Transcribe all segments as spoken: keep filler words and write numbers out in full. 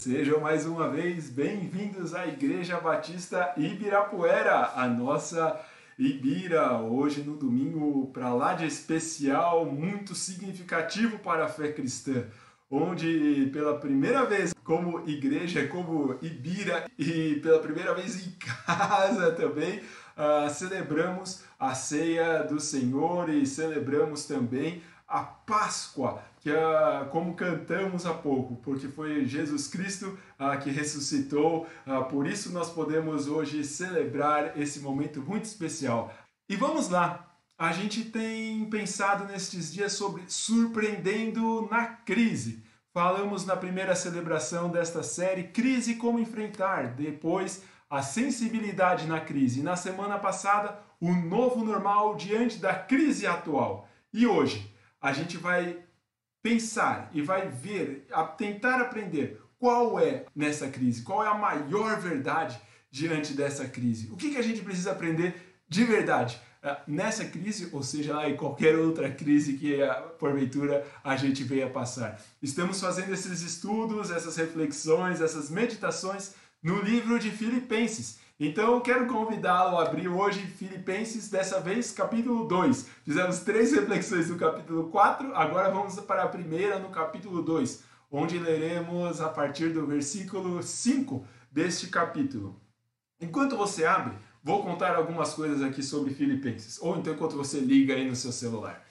Sejam mais uma vez bem-vindos à Igreja Batista Ibirapuera, a nossa Ibira, hoje no domingo para lá de especial, muito significativo para a fé cristã, onde pela primeira vez como igreja, como Ibira e pela primeira vez em casa também, uh, celebramos a ceia do Senhor e celebramos também a Páscoa, que uh, como cantamos há pouco, porque foi Jesus Cristo uh, que ressuscitou, uh, por isso nós podemos hoje celebrar esse momento muito especial. E vamos lá, a gente tem pensado nestes dias sobre surpreendendo na crise. Falamos na primeira celebração desta série, crise como enfrentar, depois a sensibilidade na crise. Na semana passada, o novo normal diante da crise atual. E hoje, a gente vai pensar e vai ver, a tentar aprender qual é nessa crise, qual é a maior verdade diante dessa crise. O que, que a gente precisa aprender de verdade nessa crise, ou seja, lá em qualquer outra crise que porventura a gente venha passar. Estamos fazendo esses estudos, essas reflexões, essas meditações no livro de Filipenses. Então eu quero convidá-lo a abrir hoje Filipenses, dessa vez capítulo dois. Fizemos três reflexões no capítulo quatro, agora vamos para a primeira no capítulo dois, onde leremos a partir do versículo cinco deste capítulo. Enquanto você abre, vou contar algumas coisas aqui sobre Filipenses, ou então enquanto você liga aí no seu celular.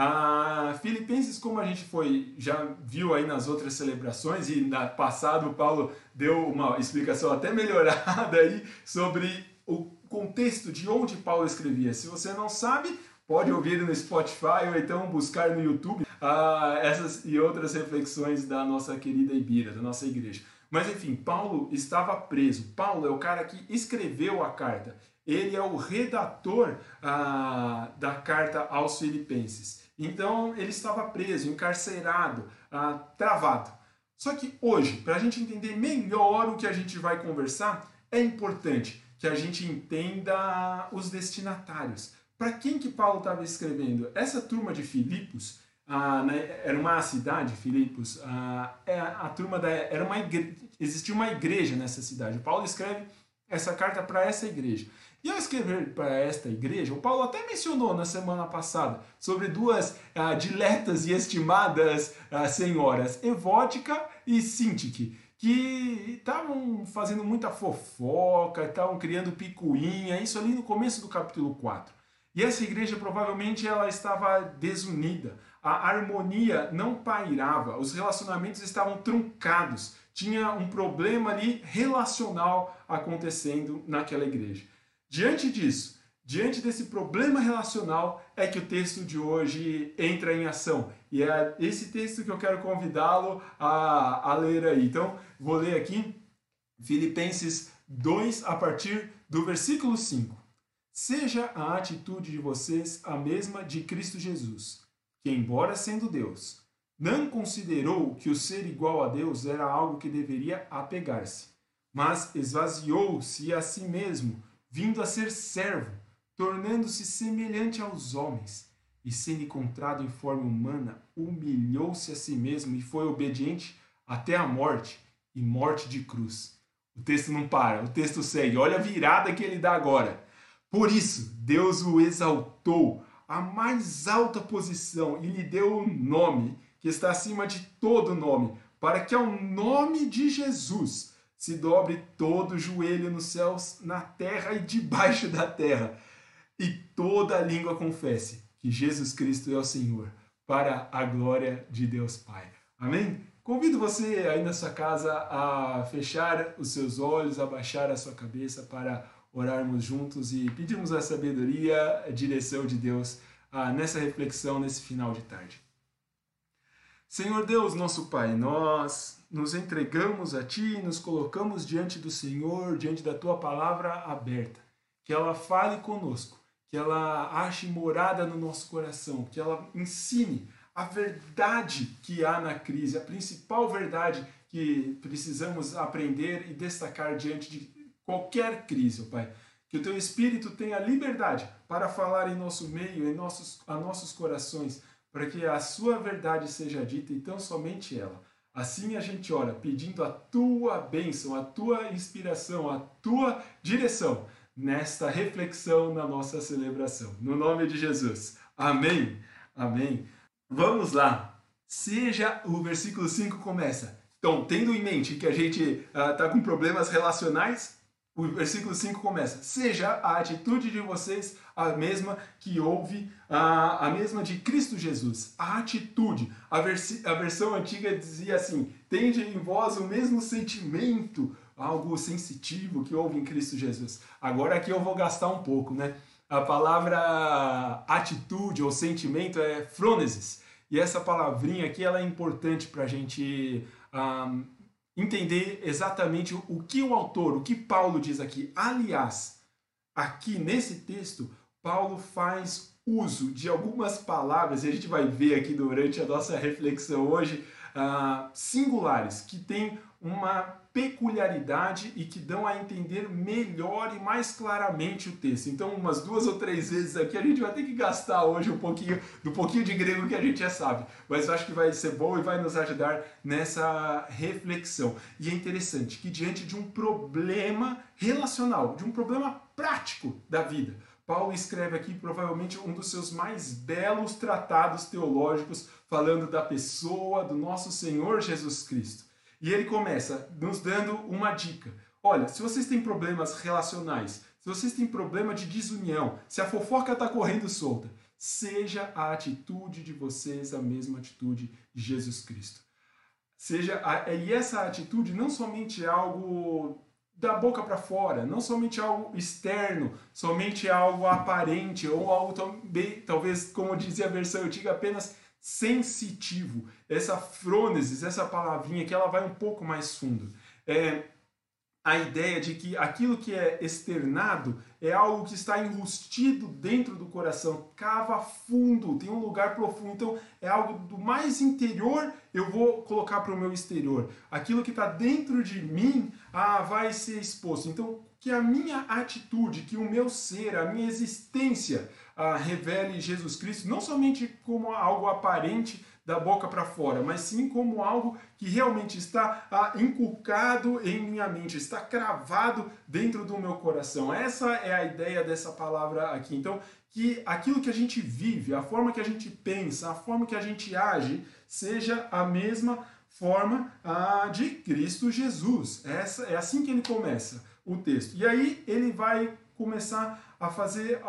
Ah, Filipenses, como a gente foi, já viu aí nas outras celebrações, e na passado o Paulo deu uma explicação até melhorada aí sobre o contexto de onde Paulo escrevia. Se você não sabe, pode ouvir no Spotify ou então buscar no YouTube ah, essas e outras reflexões da nossa querida Ibira, da nossa igreja. Mas enfim, Paulo estava preso. Paulo é o cara que escreveu a carta. Ele é o redator ah, da carta aos Filipenses. Então ele estava preso, encarcerado, ah, travado. Só que hoje, para a gente entender melhor o que a gente vai conversar, é importante que a gente entenda os destinatários. Para quem que Paulo estava escrevendo? Essa turma de Filipos, ah, né, era uma cidade, Filipos, ah, é a turma da, era uma igreja, existia uma igreja nessa cidade. Paulo escreve essa carta para essa igreja. E ao escrever para esta igreja, o Paulo até mencionou na semana passada sobre duas ah, diletas e estimadas ah, senhoras, Evódica e Sintique, que estavam fazendo muita fofoca, estavam criando picuinha, isso ali no começo do capítulo quatro. E essa igreja provavelmente ela estava desunida, a harmonia não pairava, os relacionamentos estavam truncados, tinha um problema ali relacional acontecendo naquela igreja. Diante disso, diante desse problema relacional, é que o texto de hoje entra em ação. E é esse texto que eu quero convidá-lo a, a ler aí. Então, vou ler aqui Filipenses dois, a partir do versículo cinco. Seja a atitude de vocês a mesma de Cristo Jesus, que, embora sendo Deus, não considerou que o ser igual a Deus era algo que deveria apegar-se, mas esvaziou-se a si mesmo, vindo a ser servo, tornando-se semelhante aos homens, e sendo encontrado em forma humana, humilhou-se a si mesmo e foi obediente até a morte, e morte de cruz. O texto não para, o texto segue, olha a virada que ele dá agora. Por isso, Deus o exaltou à mais alta posição e lhe deu o nome que está acima de todo nome, para que ao nome de Jesus se dobre todo o joelho nos céus, na terra e debaixo da terra, e toda a língua confesse que Jesus Cristo é o Senhor, para a glória de Deus Pai. Amém? Convido você aí na sua casa a fechar os seus olhos, a baixar a sua cabeça para orarmos juntos e pedirmos a sabedoria, a direção de Deus ah, nessa reflexão, nesse final de tarde. Senhor Deus, nosso Pai, nós nos entregamos a Ti e nos colocamos diante do Senhor, diante da Tua palavra aberta. Que ela fale conosco, que ela ache morada no nosso coração, que ela ensine a verdade que há na crise, a principal verdade que precisamos aprender e destacar diante de qualquer crise, ó Pai. Que o Teu Espírito tenha liberdade para falar em nosso meio, em nossos, a nossos corações, para que a Sua verdade seja dita e tão somente ela. Assim a gente ora, pedindo a tua bênção, a tua inspiração, a tua direção nesta reflexão na nossa celebração. No nome de Jesus. Amém. Amém. Vamos lá. Seja, o versículo cinco começa. Então, tendo em mente que a gente está uh, com problemas relacionais, o versículo cinco começa. Seja a atitude de vocês a mesma que houve, a, a mesma de Cristo Jesus. A atitude. A, versi, a versão antiga dizia assim, tende em vós o mesmo sentimento, algo sensitivo que houve em Cristo Jesus. Agora aqui eu vou gastar um pouco, né? A palavra atitude ou sentimento é phronesis. E essa palavrinha aqui ela é importante para a gente um, entender exatamente o que o autor, o que Paulo diz aqui. Aliás, aqui nesse texto, Paulo faz uso de algumas palavras, e a gente vai ver aqui durante a nossa reflexão hoje, uh, singulares, que têm uma peculiaridade e que dão a entender melhor e mais claramente o texto. Então, umas duas ou três vezes aqui a gente vai ter que gastar hoje um pouquinho do pouquinho de grego que a gente já sabe, mas eu acho que vai ser bom e vai nos ajudar nessa reflexão. E é interessante que diante de um problema relacional, de um problema prático da vida, Paulo escreve aqui provavelmente um dos seus mais belos tratados teológicos falando da pessoa do nosso Senhor Jesus Cristo. E ele começa nos dando uma dica. Olha, se vocês têm problemas relacionais, se vocês têm problema de desunião, se a fofoca está correndo solta, seja a atitude de vocês a mesma atitude de Jesus Cristo. Seja a, e essa atitude não somente é algo da boca para fora, não somente algo externo, somente algo aparente, ou algo também, talvez, como dizia a versão antiga, apenas sensitivo. Essa frônesis, essa palavrinha que ela vai um pouco mais fundo. É a ideia de que aquilo que é externado é algo que está enrustido dentro do coração, cava fundo, tem um lugar profundo. Então é algo do mais interior, eu vou colocar para o meu exterior. Aquilo que está dentro de mim ah, vai ser exposto. Então que a minha atitude, que o meu ser, a minha existência ah, revele Jesus Cristo, não somente como algo aparente da boca para fora, mas sim como algo que realmente está ah, inculcado em minha mente, está cravado dentro do meu coração. Essa é a ideia dessa palavra aqui. Então, que aquilo que a gente vive, a forma que a gente pensa, a forma que a gente age, seja a mesma forma ah, de Cristo Jesus. Essa, é assim que ele começa o texto. E aí ele vai começar a fazer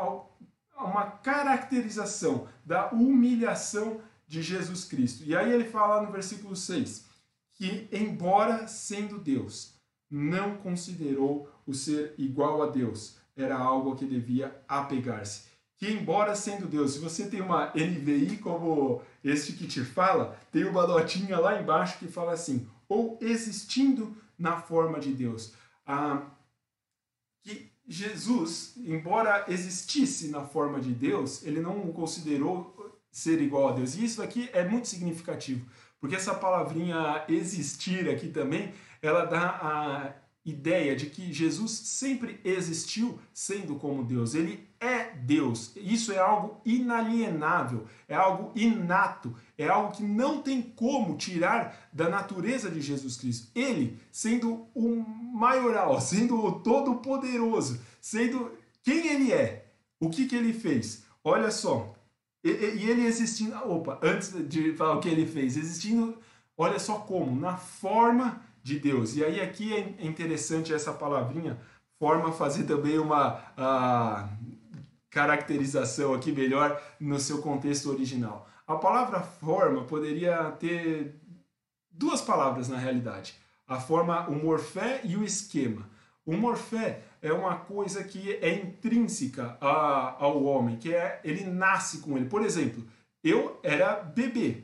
uma caracterização da humilhação de Jesus Cristo. E aí ele fala no versículo seis, que embora sendo Deus, não considerou o ser igual a Deus, era algo a que devia apegar-se. Que embora sendo Deus, se você tem uma N V I como este que te fala, tem uma notinha lá embaixo que fala assim, ou existindo na forma de Deus. Ah, que Jesus, embora existisse na forma de Deus, ele não o considerou ser igual a Deus. E isso aqui é muito significativo, porque essa palavrinha existir aqui também, ela dá a ideia de que Jesus sempre existiu sendo como Deus. Ele é Deus. Isso é algo inalienável, é algo inato, é algo que não tem como tirar da natureza de Jesus Cristo. Ele, sendo o maioral, sendo o todo-poderoso, sendo quem ele é, o que, que ele fez? Olha só, e, e ele existindo, opa, antes de falar o que ele fez, existindo, olha só como, na forma de Deus. E aí aqui é interessante essa palavrinha, forma, fazer também uma uh, caracterização aqui melhor no seu contexto original. A palavra forma poderia ter duas palavras na realidade. A forma, o morfé e o esquema. O morfé é uma coisa que é intrínseca a, ao homem, que é, ele nasce com ele. Por exemplo, eu era bebê,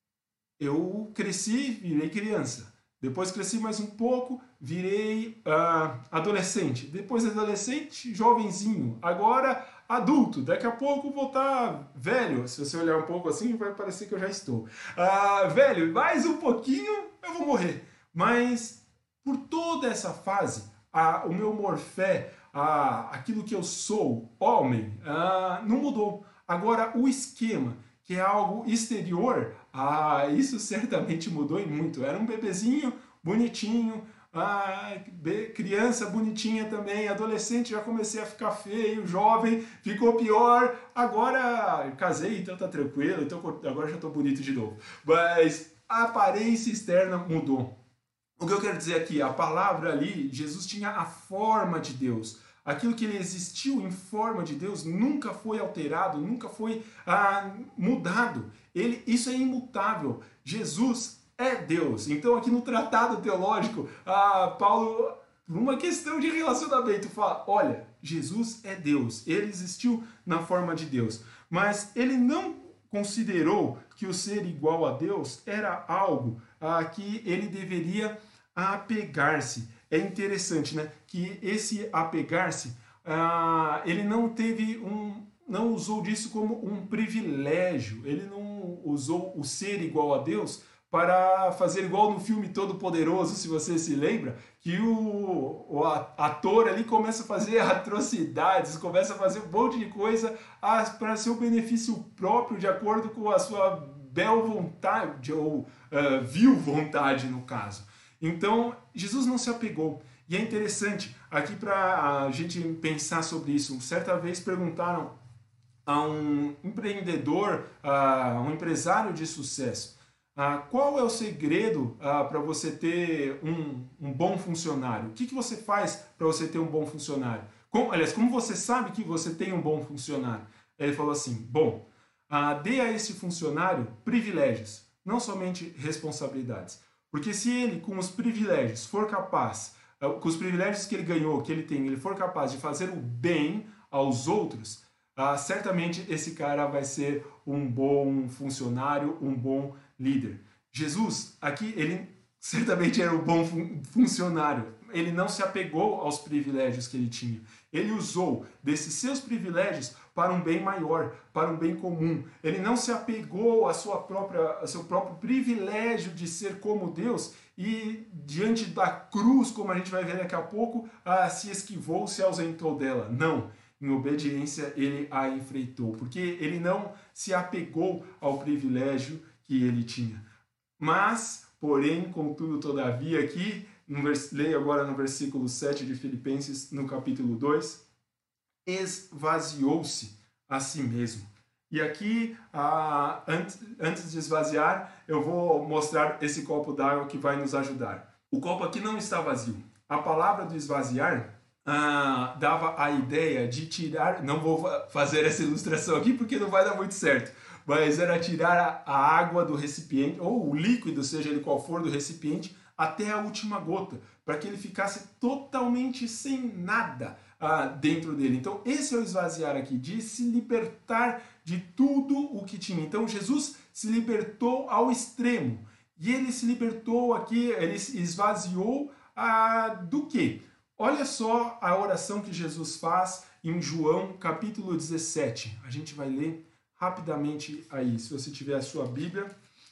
eu cresci, virei criança. Depois cresci mais um pouco, virei uh, adolescente. Depois adolescente, jovenzinho. Agora adulto. Daqui a pouco vou estar velho. Se você olhar um pouco assim, vai parecer que eu já estou. Uh, velho, mais um pouquinho eu vou morrer. Mas por toda essa fase, uh, o meu morfé, uh, aquilo que eu sou, homem, uh, não mudou. Agora o esquema, que é algo exterior, Ah, isso certamente mudou e muito. Era um bebezinho bonitinho, ah, criança bonitinha também, adolescente já comecei a ficar feio, jovem, ficou pior, agora casei, então tá tranquilo, então agora já tô bonito de novo. Mas a aparência externa mudou. O que eu quero dizer aqui, a palavra ali, Jesus tinha a forma de Deus. Aquilo que ele existiu em forma de Deus nunca foi alterado, nunca foi ah, mudado. Ele, isso é imutável. Jesus é Deus. Então aqui no Tratado Teológico, ah, Paulo, por uma questão de relacionamento, fala, olha, Jesus é Deus. Ele existiu na forma de Deus. Mas ele não considerou que o ser igual a Deus era algo ah, que ele deveria apegar-se. É interessante, né, que esse apegar-se, ah, ele não teve um, não usou disso como um privilégio, ele não usou o ser igual a Deus para fazer igual no filme Todo Poderoso, se você se lembra, que o, o ator ali começa a fazer atrocidades, começa a fazer um monte de coisa para seu benefício próprio, de acordo com a sua bel vontade, ou uh, vil vontade no caso. Então, Jesus não se apegou. E é interessante, aqui para a gente pensar sobre isso, certa vez perguntaram a um empreendedor, a um empresário de sucesso, a, qual é o segredo para você ter um, um bom funcionário? O que, que você faz para você ter um bom funcionário? Como, aliás, como você sabe que você tem um bom funcionário? Ele falou assim, bom, a, dê a esse funcionário privilégios, não somente responsabilidades. Porque se ele, com os privilégios, for capaz, com os privilégios que ele ganhou, que ele tem, ele for capaz de fazer o bem aos outros, uh, certamente esse cara vai ser um bom funcionário, um bom líder. Jesus, aqui, ele certamente era um bom fun funcionário. Ele não se apegou aos privilégios que ele tinha. Ele usou desses seus privilégios para um bem maior, para um bem comum. Ele não se apegou à sua própria, ao seu próprio privilégio de ser como Deus e, diante da cruz, como a gente vai ver daqui a pouco, ah, se esquivou, se ausentou dela. Não. Em obediência, ele a enfrentou, porque ele não se apegou ao privilégio que ele tinha. Mas, porém, contudo, todavia, aqui, no vers... leio agora no versículo sete de Filipenses, no capítulo dois, esvaziou-se a si mesmo. E aqui, ah, antes, antes de esvaziar, eu vou mostrar esse copo d'água que vai nos ajudar. O copo aqui não está vazio. A palavra do esvaziar ah, dava a ideia de tirar... Não vou fazer essa ilustração aqui porque não vai dar muito certo. Mas era tirar a água do recipiente, ou o líquido, seja ele qual for, do recipiente, até a última gota, para que ele ficasse totalmente sem nada ah, dentro dele. Então esse é o esvaziar aqui, de se libertar de tudo o que tinha. Então Jesus se libertou ao extremo, e ele se libertou aqui, ele esvaziou ah, do quê? Olha só a oração que Jesus faz em João capítulo dezessete, a gente vai ler rapidamente aí. Se você tiver a sua Bíblia,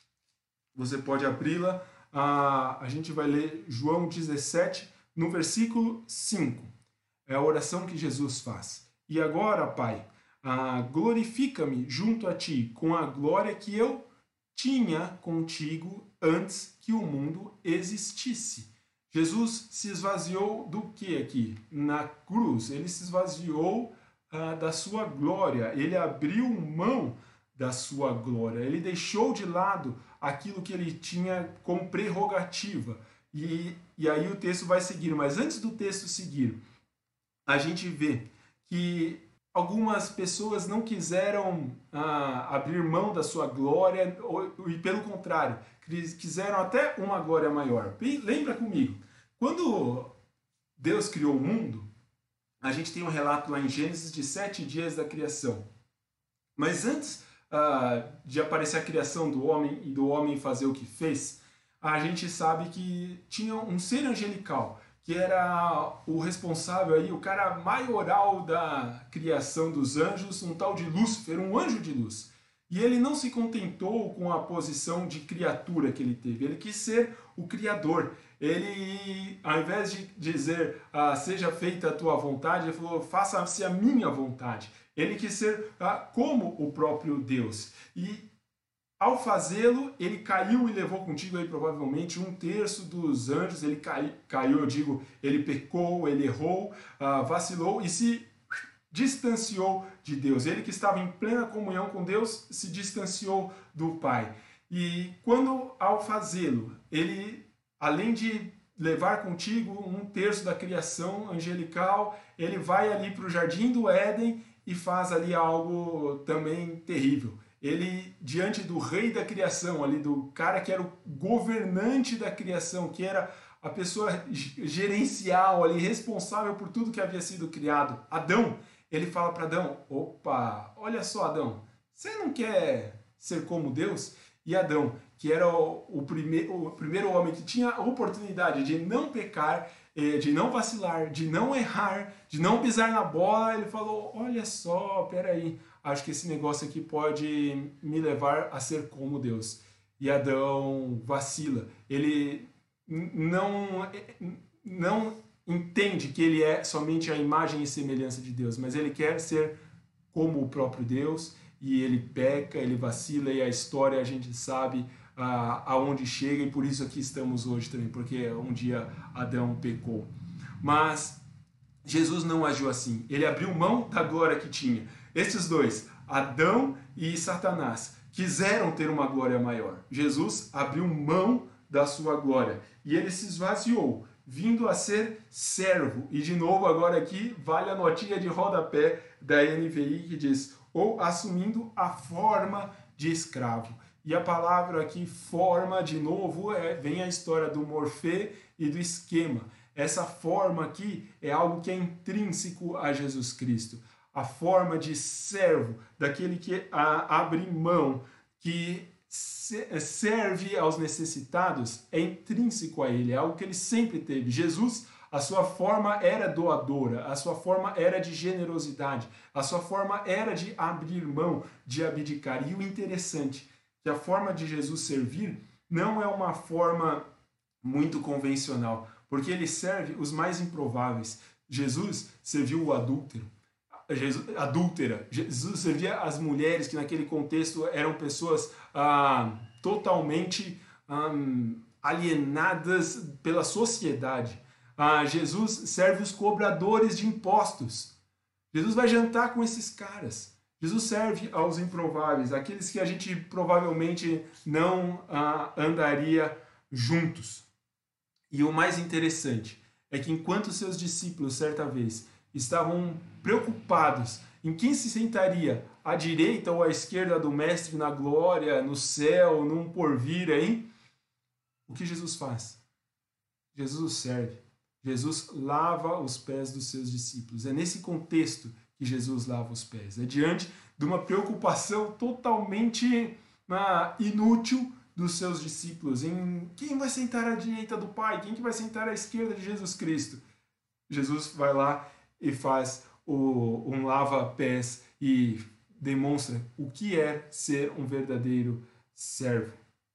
você pode abri-la. Ah, a gente vai ler João dezessete, no versículo cinco. É a oração que Jesus faz. E agora, Pai, ah, glorifica-me junto a Ti com a glória que eu tinha contigo antes que o mundo existisse. Jesus se esvaziou do que aqui? Na cruz. Ele se esvaziou ah, da sua glória. Ele abriu mão da sua glória. Ele deixou de lado aquilo que ele tinha como prerrogativa. E, e aí o texto vai seguir. Mas antes do texto seguir, a gente vê que algumas pessoas não quiseram ah, abrir mão da sua glória, ou, e pelo contrário, quiseram até uma glória maior. Lembra comigo, quando Deus criou o mundo, a gente tem um relato lá em Gênesis de sete dias da criação. Mas antes uh, de aparecer a criação do homem e do homem fazer o que fez, a gente sabe que tinha um ser angelical, que era o responsável aí, o cara maioral da criação dos anjos, um tal de Lúcifer, um anjo de luz. E ele não se contentou com a posição de criatura que ele teve, ele quis ser o Criador. Ele, ao invés de dizer, ah, seja feita a tua vontade, ele falou, faça-se a minha vontade. Ele quis ser ah, como o próprio Deus. E Ao fazê-lo, ele caiu e levou contigo aí provavelmente um terço dos anjos. Ele cai, caiu, eu digo, ele pecou, ele errou, uh, vacilou e se distanciou de Deus. Ele que estava em plena comunhão com Deus se distanciou do Pai. E quando, ao fazê-lo, ele, além de levar contigo um terço da criação angelical, ele vai ali para o Jardim do Éden e faz ali algo também terrível. Ele, diante do rei da criação, ali do cara que era o governante da criação, que era a pessoa gerencial ali, responsável por tudo que havia sido criado, Adão, ele fala para Adão, opa, olha só Adão, você não quer ser como Deus? E Adão, que era o, o, primeiro, o primeiro homem que tinha a oportunidade de não pecar, de não vacilar, de não errar, de não pisar na bola, ele falou, olha só, peraí, acho que esse negócio aqui pode me levar a ser como Deus. E Adão vacila. Ele não, não entende que ele é somente a imagem e semelhança de Deus, mas ele quer ser como o próprio Deus, e ele peca, ele vacila, e a história a gente sabe ah, aonde chega, e por isso aqui estamos hoje também, porque um dia Adão pecou. Mas Jesus não agiu assim. Ele abriu mão da glória que tinha. Esses dois, Adão e Satanás, quiseram ter uma glória maior. Jesus abriu mão da sua glória e ele se esvaziou, vindo a ser servo. E de novo agora aqui vale a notinha de rodapé da N V I que diz, ou assumindo a forma de escravo. E a palavra aqui, forma, de novo, é, vem a história do morfê e do esquema. Essa forma aqui é algo que é intrínseco a Jesus Cristo. A forma de servo, daquele que a, abre mão, que se, serve aos necessitados, é intrínseco a ele, é algo que ele sempre teve. Jesus, a sua forma era doadora, a sua forma era de generosidade, a sua forma era de abrir mão, de abdicar. E o interessante, que a forma de Jesus servir não é uma forma muito convencional, porque ele serve os mais improváveis. Jesus serviu o adúltero, Jesus, adúltera. Jesus servia as mulheres que naquele contexto eram pessoas ah, totalmente ah, alienadas pela sociedade. Ah, Jesus serve os cobradores de impostos. Jesus vai jantar com esses caras. Jesus serve aos improváveis, aqueles que a gente provavelmente não ah, andaria juntos. E o mais interessante é que enquanto seus discípulos, certa vez, estavam preocupados em quem se sentaria à direita ou à esquerda do Mestre na glória, no céu, num porvir aí, o que Jesus faz? Jesus os serve. Jesus lava os pés dos seus discípulos. É nesse contexto que Jesus lava os pés. É diante de uma preocupação totalmente ah, inútil dos seus discípulos, em quem vai sentar à direita do Pai, quem que vai sentar à esquerda de Jesus Cristo. Jesus vai lá e faz o, um lava-pés e demonstra o que é ser um verdadeiro servo.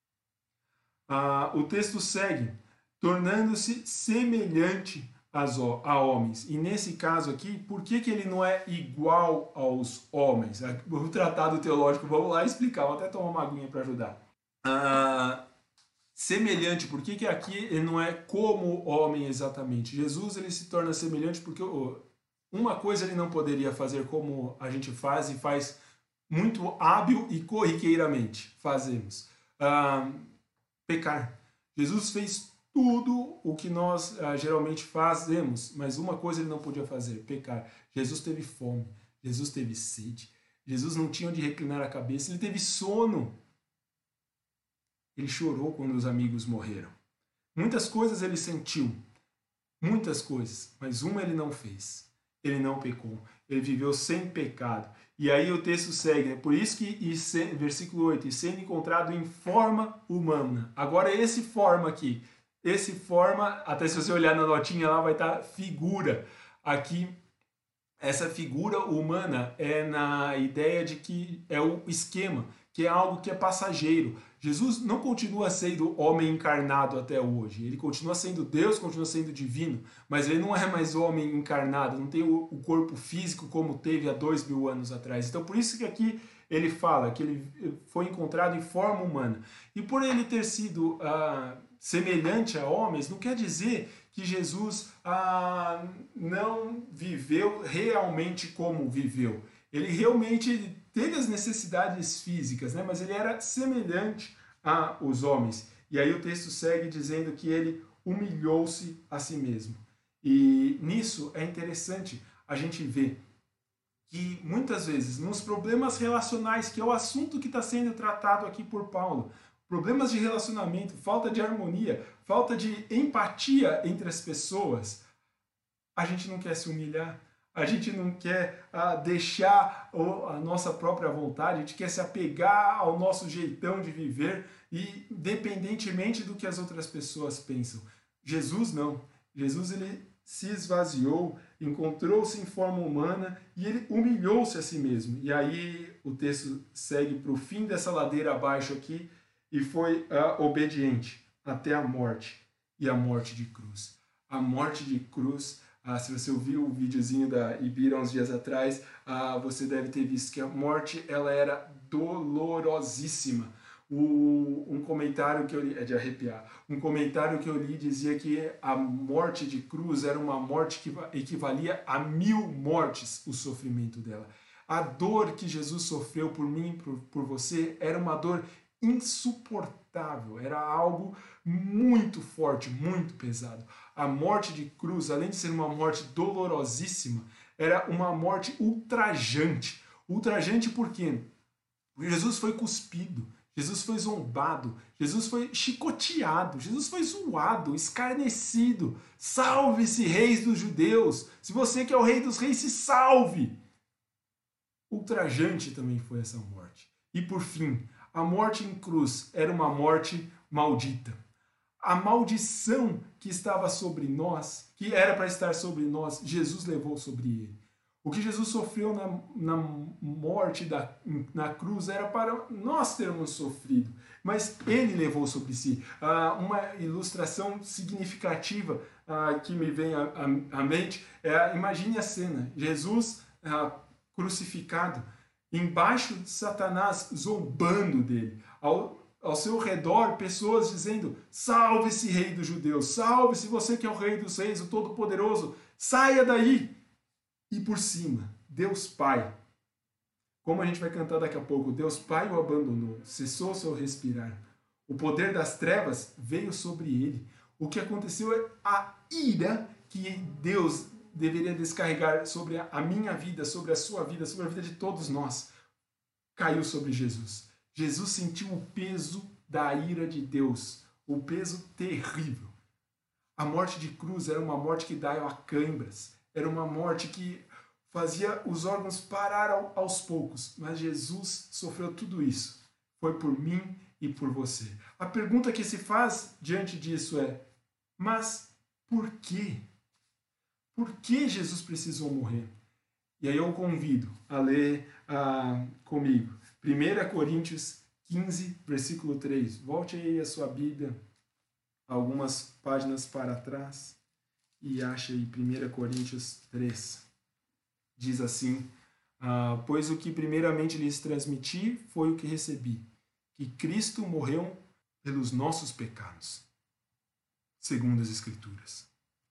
Ah, o texto segue, tornando-se semelhante as, a homens. E nesse caso aqui, por que, que ele não é igual aos homens? O tratado teológico, vamos lá explicar, vou até tomar uma aguinha para ajudar. Ah, semelhante, por que, que aqui ele não é como homem exatamente? Jesus ele se torna semelhante porque uma coisa ele não poderia fazer como a gente faz e faz muito hábil e corriqueiramente fazemos. Ah, pecar. Jesus fez tudo o que nós ah, geralmente fazemos, mas uma coisa ele não podia fazer, pecar. Jesus teve fome, Jesus teve sede, Jesus não tinha onde reclinar a cabeça, ele teve sono. Ele chorou quando os amigos morreram. Muitas coisas ele sentiu, muitas coisas, mas uma ele não fez. Ele não pecou, ele viveu sem pecado. E aí o texto segue, né? Por isso que, e se, versículo oito, e sendo encontrado em forma humana. Agora esse forma aqui, esse forma, até se você olhar na notinha lá vai estar figura. Aqui, essa figura humana é na ideia de que é o esquema, que é algo que é passageiro. Jesus não continua sendo homem encarnado até hoje. Ele continua sendo Deus, continua sendo divino, mas ele não é mais homem encarnado, não tem o corpo físico como teve há dois mil anos atrás. Então por isso que aqui ele fala que ele foi encontrado em forma humana. E por ele ter sido ah, semelhante a homens, não quer dizer que Jesus ah, não viveu realmente como viveu. Ele realmente teve as necessidades físicas, né? Mas ele era semelhante aos homens. E aí o texto segue dizendo que ele humilhou-se a si mesmo. E nisso é interessante a gente ver que muitas vezes nos problemas relacionais, que é o assunto que está sendo tratado aqui por Paulo, problemas de relacionamento, falta de harmonia, falta de empatia entre as pessoas, a gente não quer se humilhar, a gente não quer ah, deixar a nossa própria vontade, a gente quer se apegar ao nosso jeitão de viver, e independentemente do que as outras pessoas pensam. Jesus não. Jesus ele se esvaziou, encontrou-se em forma humana e ele humilhou-se a si mesmo. E aí o texto segue para o fim dessa ladeira abaixo aqui, e foi uh, obediente até a morte, e a morte de cruz. A morte de cruz, uh, se você ouviu o videozinho da Ibira uns dias atrás, uh, você deve ter visto que a morte ela era dolorosíssima. O, um comentário que eu li, é de arrepiar, um comentário que eu li dizia que a morte de cruz era uma morte que equivalia a mil mortes, o sofrimento dela. A dor que Jesus sofreu por mim, por, por você, era uma dor insuportável, era algo muito forte, muito pesado. A morte de cruz, além de ser uma morte dolorosíssima, era uma morte ultrajante. Ultrajante por quê? Porque Jesus foi cuspido, Jesus foi zombado, Jesus foi chicoteado, Jesus foi zoado, escarnecido. Salve-se, reis dos judeus! Se você que é o rei dos reis, se salve! Ultrajante também foi essa morte. E por fim, a morte em cruz era uma morte maldita. A maldição que estava sobre nós, que era para estar sobre nós, Jesus levou sobre ele. O que Jesus sofreu na, na morte, da, na cruz, era para nós termos sofrido, mas ele levou sobre si. Ah, uma ilustração significativa ah, que me vem à, à mente é, imagine a cena, Jesus ah, crucificado, embaixo de Satanás zombando dele, ao, ao seu redor pessoas dizendo, salve-se rei dos judeus, salve-se você que é o rei dos reis, o todo-poderoso, saia daí! E por cima, Deus Pai, como a gente vai cantar daqui a pouco, Deus Pai o abandonou, cessou seu respirar. O poder das trevas veio sobre ele. O que aconteceu é a ira que Deus deveria descarregar sobre a minha vida, sobre a sua vida, sobre a vida de todos nós, caiu sobre Jesus. Jesus sentiu o peso da ira de Deus, o peso terrível. A morte de cruz era uma morte que dava câimbras, era uma morte que fazia os órgãos parar aos poucos, mas Jesus sofreu tudo isso. Foi por mim e por você. A pergunta que se faz diante disso é, mas por quê? Por que Jesus precisou morrer? E aí eu convido a ler ah, comigo. primeira Coríntios quinze, versículo três. Volte aí a sua Bíblia, algumas páginas para trás, e ache aí primeira Coríntios três. Diz assim, ah, pois o que primeiramente lhes transmiti foi o que recebi, que Cristo morreu pelos nossos pecados, segundo as Escrituras.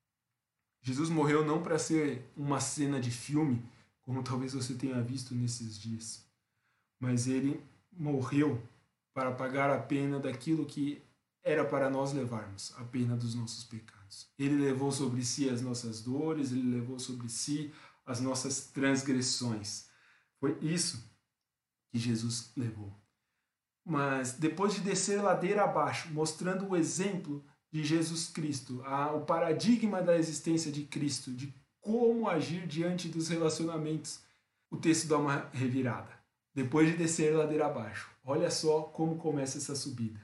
Jesus morreu não para ser uma cena de filme, como talvez você tenha visto nesses dias, mas ele morreu para pagar a pena daquilo que era para nós levarmos, a pena dos nossos pecados. Ele levou sobre si as nossas dores, ele levou sobre si as nossas transgressões. Foi isso que Jesus levou. Mas depois de descer ladeira abaixo, mostrando o exemplo de Jesus Cristo, a, o paradigma da existência de Cristo, de como agir diante dos relacionamentos, o texto dá uma revirada. Depois de descer ladeira abaixo, olha só como começa essa subida.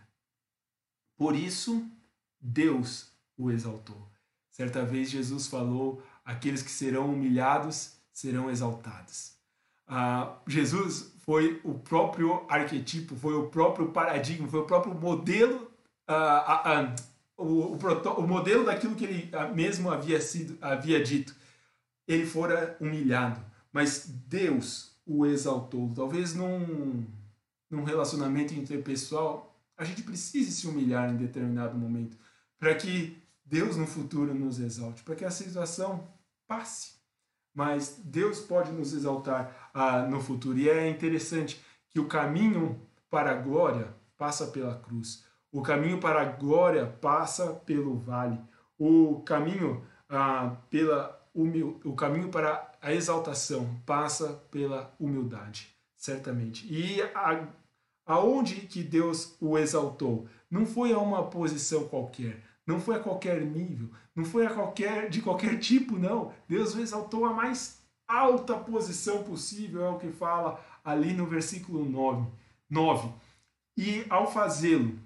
Por isso, Deus o exaltou. Certa vez Jesus falou, aqueles que serão humilhados serão exaltados. Ah, Jesus foi o próprio arquetipo, foi o próprio paradigma, foi o próprio modelo, ah, ah, ah, o, o, o modelo daquilo que ele mesmo havia, sido, havia dito. Ele fora humilhado, mas Deus o exaltou. Talvez num, num relacionamento interpessoal, a gente precise se humilhar em determinado momento, para que Deus no futuro nos exalte, para que a situação passe. Mas Deus pode nos exaltar ah, no futuro. E é interessante que o caminho para a glória passa pela cruz. O caminho para a glória passa pelo vale. O caminho, ah, pela humil... o caminho para a exaltação passa pela humildade, certamente. E a... aonde que Deus o exaltou? Não foi a uma posição qualquer, não foi a qualquer nível, não foi a qualquer, de qualquer tipo, não. Deus o exaltou a mais alta posição possível, é o que fala ali no versículo nove. E ao fazê-lo,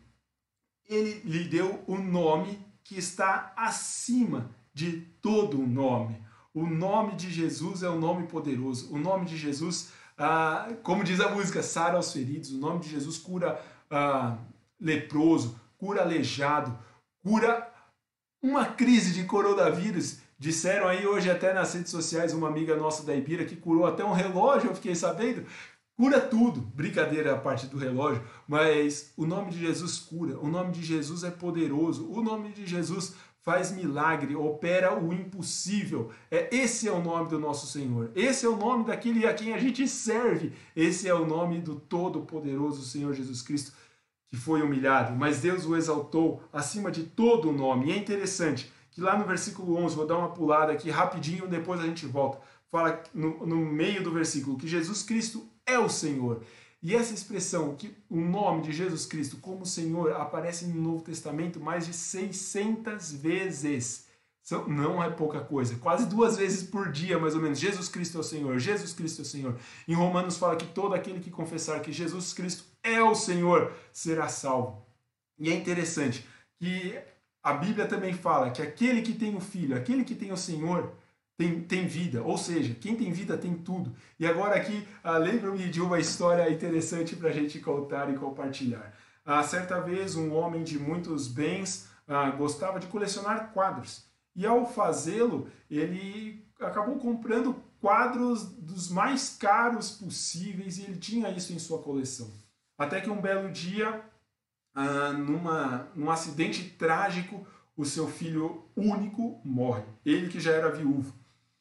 ele lhe deu o nome que está acima de todo o nome. O nome de Jesus é um nome poderoso. O nome de Jesus, ah, como diz a música, sara os feridos. O nome de Jesus cura ah, leproso, cura aleijado, cura uma crise de coronavírus. Disseram aí hoje até nas redes sociais, uma amiga nossa da Ibira que curou até um relógio, eu fiquei sabendo. Cura tudo, brincadeira a parte do relógio, mas o nome de Jesus cura, o nome de Jesus é poderoso, o nome de Jesus faz milagre, opera o impossível. É, esse é o nome do nosso Senhor, esse é o nome daquele a quem a gente serve, esse é o nome do todo-poderoso Senhor Jesus Cristo, que foi humilhado, mas Deus o exaltou acima de todo o nome. E é interessante que lá no versículo onze, vou dar uma pulada aqui rapidinho, depois a gente volta, fala no, no meio do versículo que Jesus Cristo é o Senhor. E essa expressão, que o nome de Jesus Cristo como Senhor, aparece no Novo Testamento mais de seiscentas vezes. Não é pouca coisa, quase duas vezes por dia, mais ou menos. Jesus Cristo é o Senhor, Jesus Cristo é o Senhor. Em Romanos fala que todo aquele que confessar que Jesus Cristo é o Senhor será salvo. E é interessante que a Bíblia também fala que aquele que tem o Filho, aquele que tem o Senhor, Tem, tem vida, ou seja, quem tem vida tem tudo. E agora aqui, ah, lembro-me de uma história interessante para a gente contar e compartilhar. Ah, certa vez, um homem de muitos bens ah, gostava de colecionar quadros. E ao fazê-lo, ele acabou comprando quadros dos mais caros possíveis e ele tinha isso em sua coleção. Até que um belo dia, ah, numa, num acidente trágico, o seu filho único morre. Ele que já era viúvo.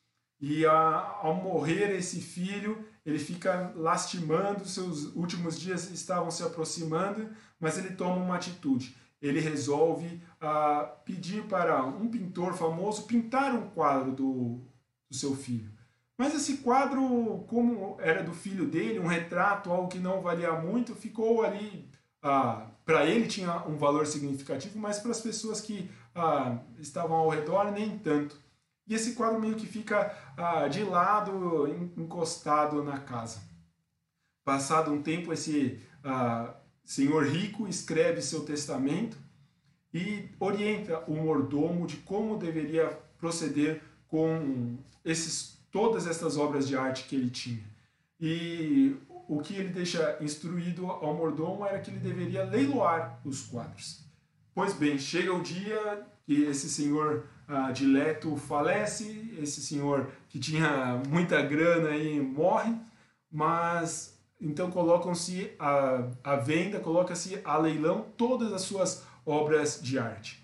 E a, ao morrer esse filho, ele fica lastimando, seus últimos dias estavam se aproximando, mas ele toma uma atitude. Ele resolve uh, pedir para um pintor famoso pintar um quadro do, do seu filho. Mas esse quadro, como era do filho dele, um retrato, algo que não valia muito, ficou ali, uh, para ele tinha um valor significativo, mas para as pessoas que uh, estavam ao redor, nem tanto. E esse quadro meio que fica ah, de lado, encostado na casa. Passado um tempo, esse ah, senhor rico escreve seu testamento e orienta o mordomo de como deveria proceder com esses, todas essas obras de arte que ele tinha. E o que ele deixa instruído ao mordomo era que ele deveria leiloar os quadros. Pois bem, chega o dia que esse senhor ah, dileto falece, esse senhor que tinha muita grana aí morre, mas então colocam-se à, à venda, coloca-se a leilão todas as suas obras de arte.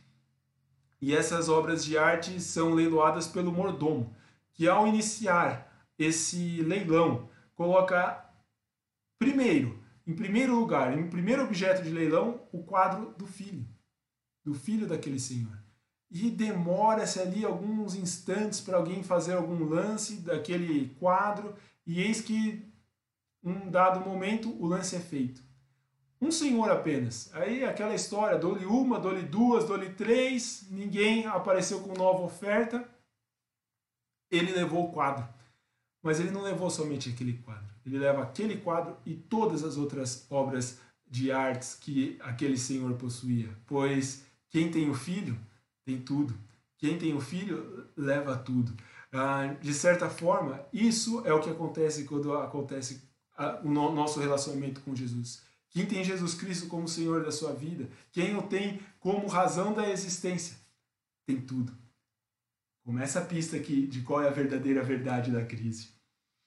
E essas obras de arte são leiloadas pelo mordomo, que ao iniciar esse leilão, coloca primeiro, em primeiro lugar, em primeiro objeto de leilão, o quadro do filho, do filho daquele senhor. E demora-se ali alguns instantes para alguém fazer algum lance daquele quadro, e eis que, num dado momento, o lance é feito. Um senhor apenas. Aí aquela história, dou-lhe uma, dou-lhe duas, dou-lhe três, ninguém apareceu com nova oferta, ele levou o quadro. Mas ele não levou somente aquele quadro, ele leva aquele quadro e todas as outras obras de artes que aquele senhor possuía, pois quem tem o filho tem tudo. Quem tem o filho leva tudo. Ah, de certa forma, isso é o que acontece quando acontece ah, o no nosso relacionamento com Jesus. Quem tem Jesus Cristo como Senhor da sua vida, quem o tem como razão da existência, tem tudo. Começa a pista aqui de qual é a verdadeira verdade da crise.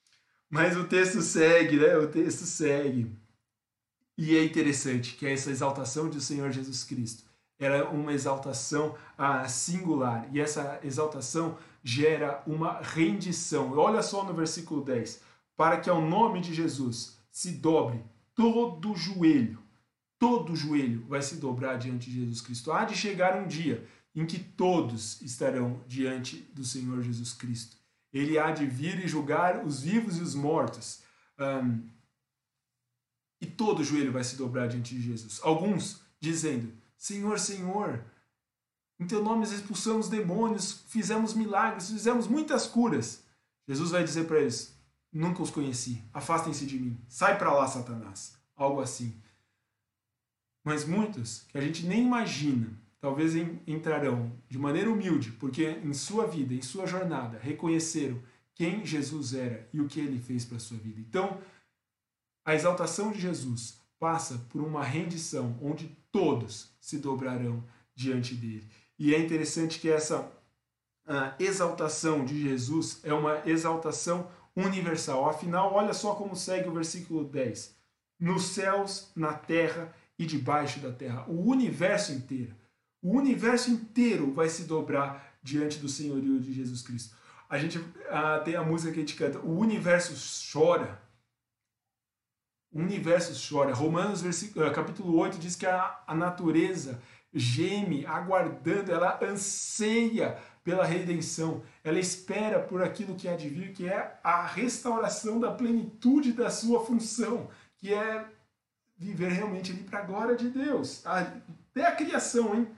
Mas o texto segue, né? O texto segue. E é interessante que essa exaltação do Senhor Jesus Cristo era uma exaltação ah, singular. E essa exaltação gera uma rendição. Olha só no versículo dez. Para que ao nome de Jesus se dobre todo joelho. Todo joelho vai se dobrar diante de Jesus Cristo. Há de chegar um dia em que todos estarão diante do Senhor Jesus Cristo. Ele há de vir e julgar os vivos e os mortos. Um, e todo joelho vai se dobrar diante de Jesus. Alguns dizendo, Senhor, Senhor, em teu nome expulsamos demônios, fizemos milagres, fizemos muitas curas. Jesus vai dizer para eles, nunca os conheci, afastem-se de mim, sai para lá, Satanás. Algo assim. Mas muitos que a gente nem imagina, talvez entrarão de maneira humilde, porque em sua vida, em sua jornada, reconheceram quem Jesus era e o que ele fez para a sua vida. Então, a exaltação de Jesus passa por uma rendição onde todos se dobrarão diante dele. E é interessante que essa exaltação de Jesus é uma exaltação universal. Afinal, olha só como segue o versículo dez. Nos céus, na terra e debaixo da terra. O universo inteiro. O universo inteiro vai se dobrar diante do senhorio de Jesus Cristo. A gente ah, tem a música que a gente canta. O universo chora. O universo chora. Romanos versículo, capítulo oito diz que a, a natureza geme, aguardando, ela anseia pela redenção. Ela espera por aquilo que há de vir, que é a restauração da plenitude da sua função, que é viver realmente ali para a glória de Deus. Até a criação, hein?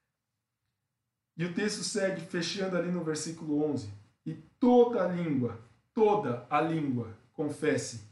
E o texto segue fechando ali no versículo onze. E toda a língua, toda a língua confesse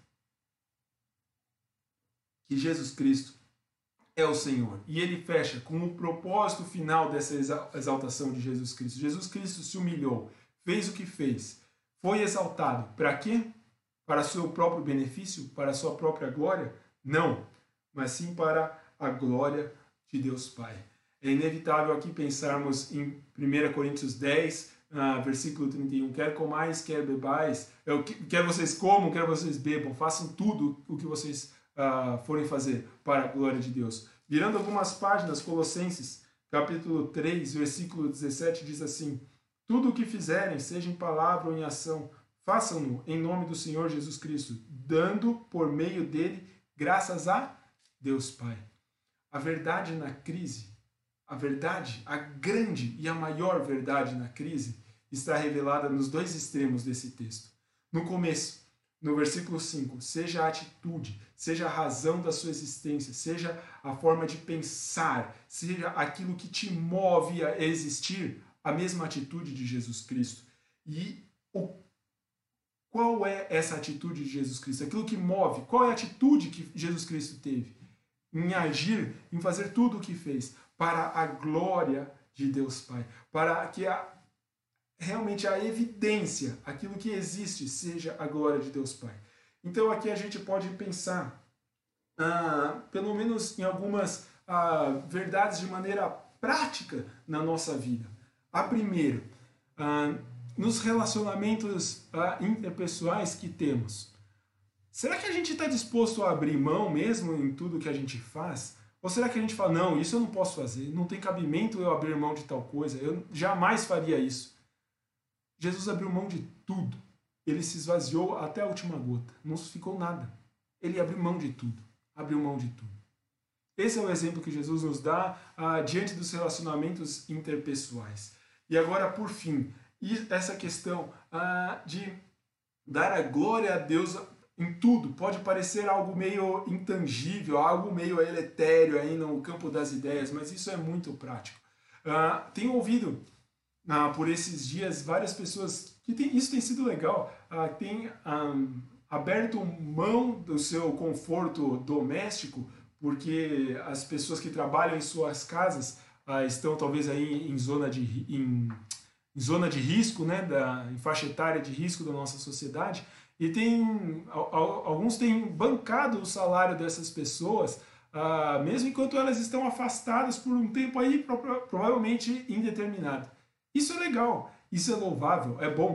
que Jesus Cristo é o Senhor. E ele fecha com o propósito final dessa exaltação de Jesus Cristo. Jesus Cristo se humilhou, fez o que fez, foi exaltado. Para quê? Para seu próprio benefício? Para a sua própria glória? Não, mas sim para a glória de Deus Pai. É inevitável aqui pensarmos em primeira Coríntios dez, ah, versículo trinta e um. Quer comais, quer bebais, eu, quer vocês comam, quer vocês bebam, façam tudo o que vocês Uh, forem fazer para a glória de Deus. Virando algumas páginas, Colossenses, capítulo três, versículo dezessete, diz assim, tudo o que fizerem, seja em palavra ou em ação, façam-no em nome do Senhor Jesus Cristo, dando por meio dele graças a Deus Pai. A verdade na crise, a verdade, a grande e a maior verdade na crise, está revelada nos dois extremos desse texto. No começo, no versículo cinco, seja a atitude, seja a razão da sua existência, seja a forma de pensar, seja aquilo que te move a existir, a mesma atitude de Jesus Cristo. E o, qual é essa atitude de Jesus Cristo? Aquilo que move, qual é a atitude que Jesus Cristo teve? Em agir, em fazer tudo o que fez, para a glória de Deus Pai, para que a realmente a evidência, aquilo que existe, seja a glória de Deus Pai. Então aqui a gente pode pensar, ah, pelo menos em algumas ah, verdades de maneira prática na nossa vida. A primeira, ah, nos relacionamentos ah, interpessoais que temos. Será que a gente está disposto a abrir mão mesmo em tudo que a gente faz? Ou será que a gente fala, não, isso eu não posso fazer, não tem cabimento eu abrir mão de tal coisa, eu jamais faria isso. Jesus abriu mão de tudo. Ele se esvaziou até a última gota. Não ficou nada. Ele abriu mão de tudo. Abriu mão de tudo. Esse é o exemplo que Jesus nos dá ah, diante dos relacionamentos interpessoais. E agora, por fim, essa questão ah, de dar a glória a Deus em tudo. Pode parecer algo meio intangível, algo meio etéreo aí no campo das ideias, mas isso é muito prático. Ah, tenho ouvido Ah, por esses dias, várias pessoas, que tem, isso tem sido legal, ah, têm ah, aberto mão do seu conforto doméstico, porque as pessoas que trabalham em suas casas ah, estão talvez aí em zona de, em, em zona de risco, né, da, em faixa etária de risco da nossa sociedade, e tem, alguns têm bancado o salário dessas pessoas, ah, mesmo enquanto elas estão afastadas por um tempo aí, provavelmente indeterminado. Isso é legal, isso é louvável, é bom,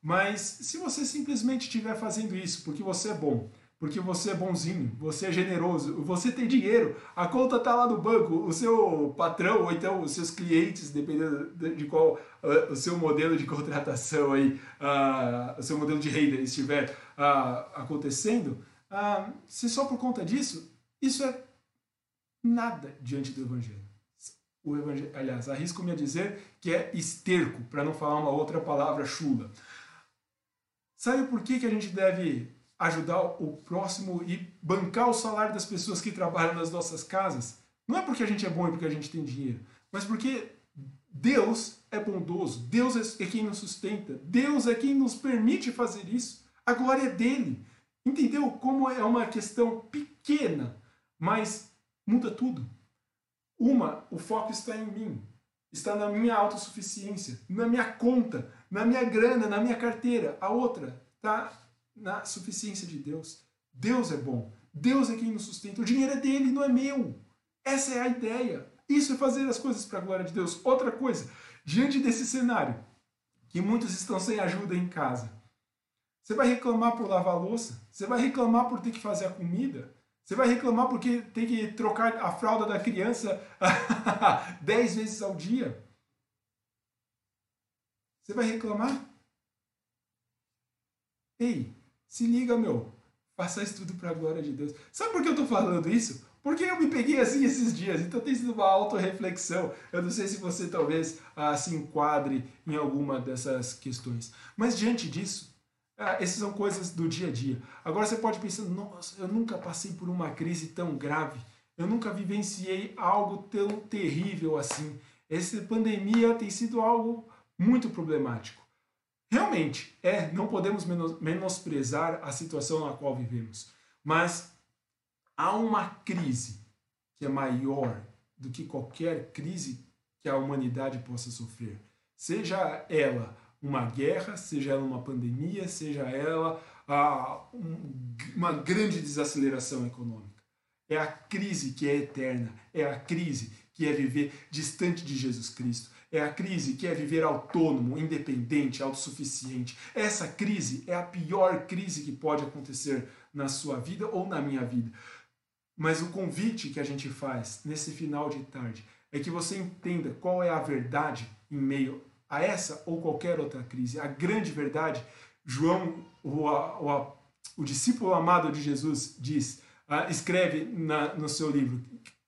Mas se você simplesmente estiver fazendo isso porque você é bom, porque você é bonzinho, você é generoso, você tem dinheiro, a conta está lá no banco, o seu patrão ou então os seus clientes, dependendo de qual uh, o seu modelo de contratação aí, uh, o seu modelo de renda estiver uh, acontecendo, uh, se só por conta disso, isso é nada diante do Evangelho. O Evangelho, aliás, arrisco-me a dizer que é esterco, para não falar uma outra palavra chula. Sabe por que, que a gente deve ajudar o próximo e bancar o salário das pessoas que trabalham nas nossas casas? Não é porque a gente é bom e porque a gente tem dinheiro, mas porque Deus é bondoso, Deus é quem nos sustenta, Deus é quem nos permite fazer isso. A glória é dele. Entendeu como é uma questão pequena, mas muda tudo? Uma, o foco está em mim, está na minha autossuficiência, na minha conta, na minha grana, na minha carteira. A outra está na suficiência de Deus. Deus é bom. Deus é quem nos sustenta. O dinheiro é dele, não é meu. Essa é a ideia. Isso é fazer as coisas para a glória de Deus. Outra coisa, diante desse cenário, que muitos estão sem ajuda em casa, você vai reclamar por lavar a louça? Você vai reclamar por ter que fazer a comida? Você vai reclamar porque tem que trocar a fralda da criança dez vezes ao dia? Você vai reclamar? Ei, se liga, meu. Faça isso tudo para a glória de Deus. Sabe por que eu estou falando isso? Porque eu me peguei assim esses dias. Então tem sido uma autorreflexão. Eu não sei se você talvez ah, se enquadre em alguma dessas questões. Mas diante disso, ah, essas são coisas do dia a dia. Agora você pode pensar, nossa, eu nunca passei por uma crise tão grave. Eu nunca vivenciei algo tão terrível assim. Essa pandemia tem sido algo muito problemático. Realmente, é, não podemos menosprezar a situação na qual vivemos, mas há uma crise que é maior do que qualquer crise que a humanidade possa sofrer. Seja ela uma guerra, seja ela uma pandemia, seja ela ah, um, uma grande desaceleração econômica. É a crise que é eterna, é a crise que é viver distante de Jesus Cristo. É a crise que é viver autônomo, independente, autossuficiente. Essa crise é a pior crise que pode acontecer na sua vida ou na minha vida. Mas o convite que a gente faz nesse final de tarde é que você entenda qual é a verdade em meio a essa ou qualquer outra crise. A grande verdade, João, o, o, o discípulo amado de Jesus, diz, uh, escreve na, no seu livro,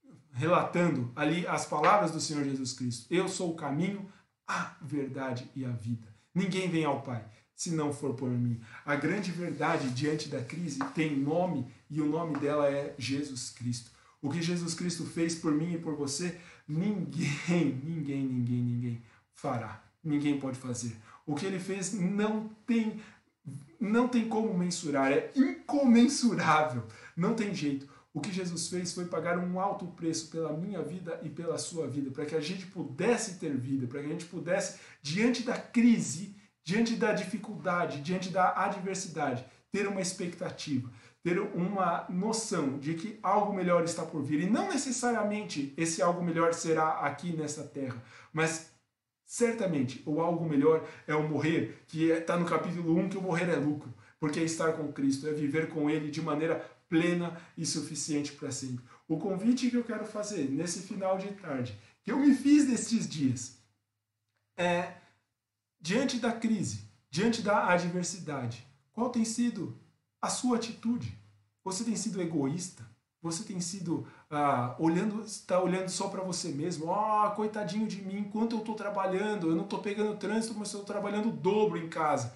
relatando ali as palavras do Senhor Jesus Cristo. Eu sou o caminho, a verdade e a vida. Ninguém vem ao Pai se não for por mim. A grande verdade diante da crise tem nome e o nome dela é Jesus Cristo. O que Jesus Cristo fez por mim e por você, ninguém, ninguém, ninguém, ninguém fará. Ninguém pode fazer. O que ele fez não tem, não tem como mensurar, é incomensurável. Não tem jeito. O que Jesus fez foi pagar um alto preço pela minha vida e pela sua vida, para que a gente pudesse ter vida, para que a gente pudesse, diante da crise, diante da dificuldade, diante da adversidade, ter uma expectativa, ter uma noção de que algo melhor está por vir. E não necessariamente esse algo melhor será aqui nessa terra, mas certamente o algo melhor é o morrer, que está no capítulo um, que o morrer é lucro, porque é estar com Cristo, é viver com Ele de maneira plena e suficiente para sempre. O convite que eu quero fazer nesse final de tarde, que eu me fiz nestes dias, é, diante da crise, diante da adversidade, qual tem sido a sua atitude? Você tem sido egoísta? Você tem sido ah, olhando, está olhando só para você mesmo? Oh, coitadinho de mim, enquanto eu estou trabalhando, eu não estou pegando trânsito, mas estou trabalhando o dobro em casa.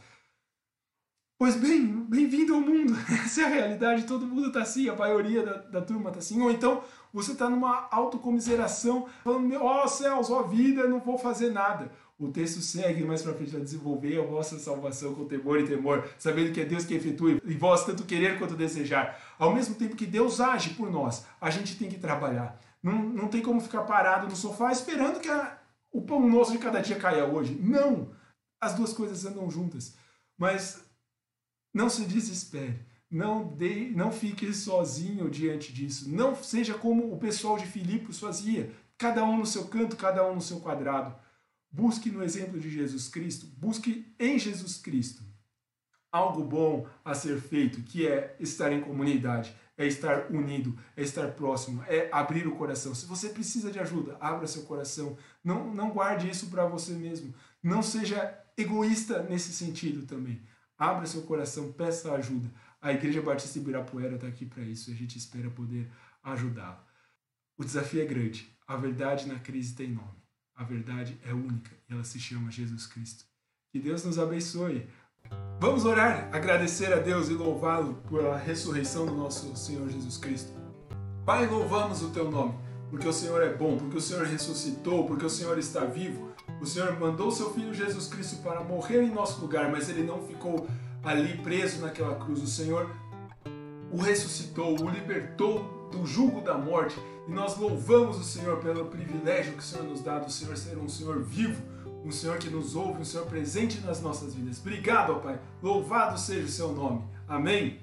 Pois bem, bem-vindo ao mundo. Essa é a realidade, todo mundo está assim, a maioria da, da turma está assim. Ou então você está numa autocomiseração, falando, ó oh, céus, ó oh, vida, não vou fazer nada. O texto segue mais para frente a desenvolver a vossa salvação com temor e temor, sabendo que é Deus que efetua em vós tanto querer quanto desejar. Ao mesmo tempo que Deus age por nós, a gente tem que trabalhar. Não, não tem como ficar parado no sofá esperando que a, o pão nosso de cada dia caia hoje. Não! As duas coisas andam juntas. Mas não se desespere. Não, de, não fique sozinho diante disso. Não seja como o pessoal de Filipos fazia. Cada um no seu canto, cada um no seu quadrado. Busque no exemplo de Jesus Cristo. Busque em Jesus Cristo algo bom a ser feito, que é estar em comunidade, é estar unido, é estar próximo, é abrir o coração. Se você precisa de ajuda, abra seu coração. Não, não guarde isso para você mesmo. Não seja egoísta nesse sentido também. Abra seu coração, peça ajuda. A Igreja Batista Ibirapuera está aqui para isso e a gente espera poder ajudá-lo. O desafio é grande. A verdade na crise tem nome. A verdade é única e ela se chama Jesus Cristo. Que Deus nos abençoe. Vamos orar, agradecer a Deus e louvá-lo pela ressurreição do nosso Senhor Jesus Cristo. Pai, louvamos o teu nome, porque o Senhor é bom, porque o Senhor ressuscitou, porque o Senhor está vivo. O Senhor mandou o seu Filho Jesus Cristo para morrer em nosso lugar, mas ele não ficou ali preso naquela cruz. O Senhor o ressuscitou, o libertou do jugo da morte. E nós louvamos o Senhor pelo privilégio que o Senhor nos dá do Senhor ser um Senhor vivo, um Senhor que nos ouve, um Senhor presente nas nossas vidas. Obrigado, ó Pai. Louvado seja o seu nome. Amém.